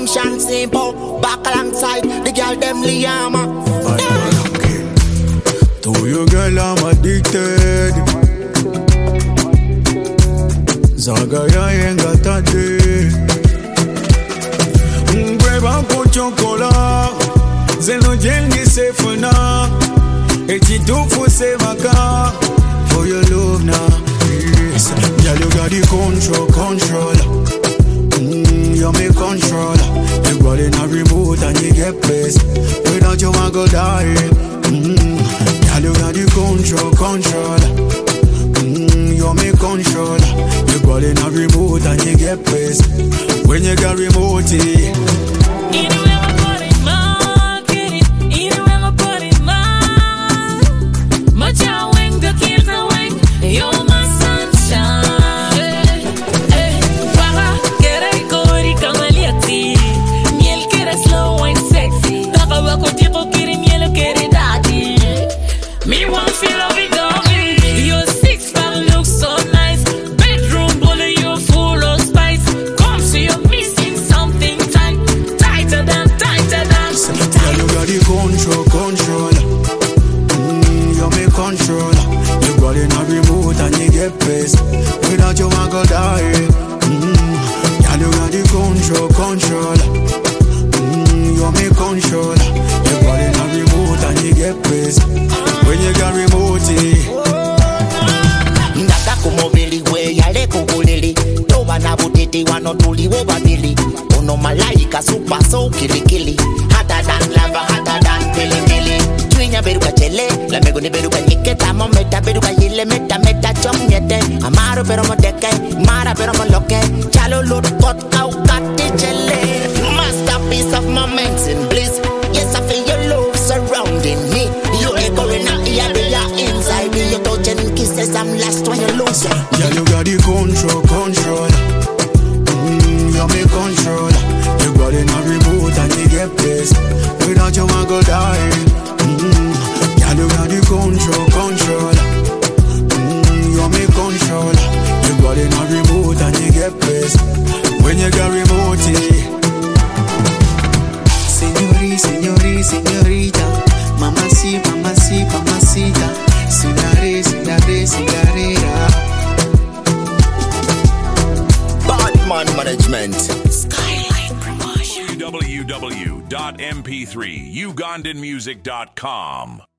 them Shanty Bo. Back alongside the girl them Liama. To you girl I'm addicted. Zagaya yenga tate. Breva po chocolat. Zeno jengi se funa. Eti tufu se maka. For your love now. Yes. Girl you got the control. You make controller. You got in a remote and you get pissed. Without you I go die. Girl you got the controller. You make controller. You got in a remote and you get pissed. When you got remote Anywhere I put it, ma, get it. Anywhere I put it, ma. Much I wing, the kids are wing. You're my sunshine. Para, quiere cori camaleati. Miel quiere slow and sexy. Taka wako tipo kiri miel quiere daddy. Me want feel love it, doggy. Your six pack looks so nice. Bedroom bully, you're full of spice. Come see you're missing something tight. Tighter than. Girl you got the controller. You make controller. You got in a remote and you get pissed. Without you I go die. Girl you got the controller. You make controller. You got in a remote and you get pissed. When you got remote Ndaka kumobili we yale kugulili. Toba na butiti wanotuli wobabili. Uno malaika super so kilikili. Hotter than lava, hotter than pili. Twinya beruka chele. La meguni beruka nyiketa. Mometa beruka yile meta chom nyete. Amaro pero mo deke. Mara pero mo loke. Chalo loot pot au kati chele. Masterpiece of moments in bliss. Yes, I feel your love surrounding me. You echoing out the area inside me. You touching kisses, I'm lost when you lose it. Girl, you got the control. You make control. You got in a remote and you get pissed. Without you I go die. Girl, you got the control. You make control. You got in a remote and you get pissed. When you got remote Señorita, mamacita, cigarera. Badman Management. Skyline Promotion. www.mp3ugandanmusic.com